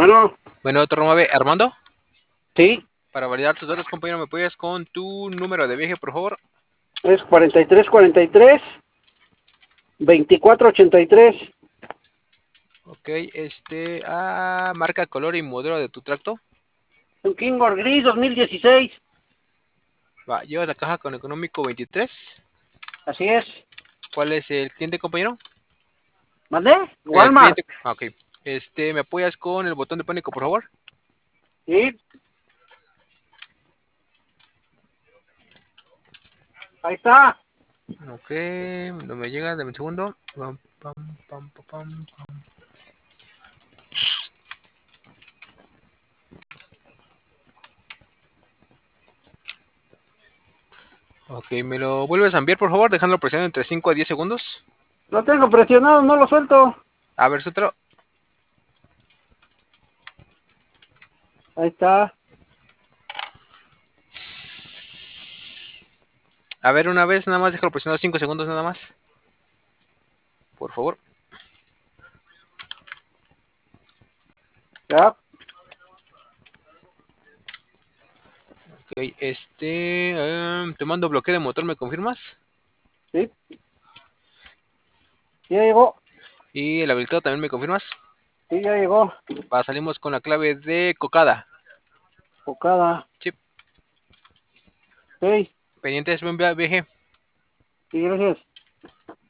Bueno, otro 9, Armando. Sí. Para validar tus datos, compañero, ¿me apoyas con tu número de viaje, por favor? Es 4343 2483. Ok, marca, color y modelo de tu tracto. Un Kingor gris 2016. Va, llevas la caja con económico 23. Así es. ¿Cuál es el cliente, compañero? ¿Mandé? El Walmart. cliente, ok. ¿Me apoyas con el botón de pánico, por favor? Sí. Ahí está. Ok, no me llega, dame un segundo. Pam, pam, pam, pam, pam. Ok, ¿me lo vuelves a enviar, por favor? Dejándolo presionado entre 5 a 10 segundos. Lo tengo presionado, no lo suelto. A ver, Sutro. Ahí está. A ver, una vez, nada más déjalo presionado 5 segundos nada más. Por favor. Ya. Ok, te mando bloqueo de motor, ¿me confirmas? Sí. Ya llegó. Y el habilitado también, ¿me confirmas? Sí, ya llegó. Va, salimos con la clave de cocada. Focada. Sí. Sí. Pendientes, buen viaje. Sí, gracias.